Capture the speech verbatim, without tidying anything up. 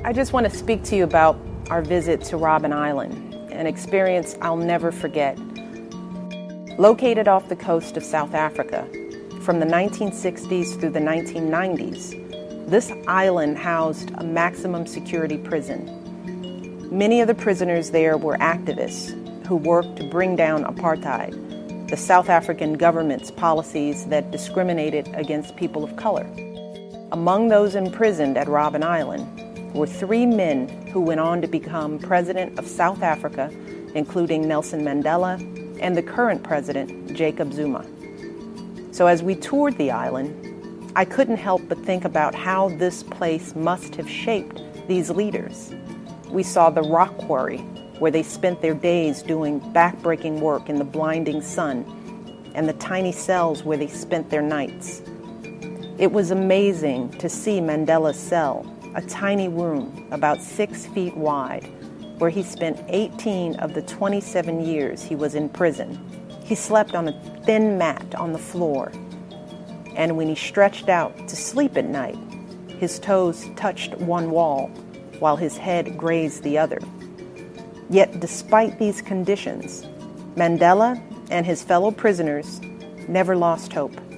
I just want to speak to you about our visit to Robben Island, an experience I'll never forget. Located off the coast of South Africa, from the nineteen sixties through the nineteen nineties, this island housed a maximum security prison. Many of the prisoners there were activists who worked to bring down apartheid, the South African government's policies that discriminated against people of color. Among those imprisoned at Robben Island were three men who went on to become president of South Africa, including Nelson Mandela and the current president, Jacob Zuma. So as we toured the island, I couldn't help but think about how this place must have shaped these leaders. We saw the rock quarry, where they spent their days doing backbreaking work in the blinding sun, and the tiny cells where they spent their nights. It was amazing to see Mandela's cell, a tiny room about six feet wide, where he spent eighteen of the twenty-seven years he was in prison. He slept on a thin mat on the floor, and when he stretched out to sleep at night, his toes touched one wall while his head grazed the other. Yet despite these conditions, Mandela and his fellow prisoners never lost hope.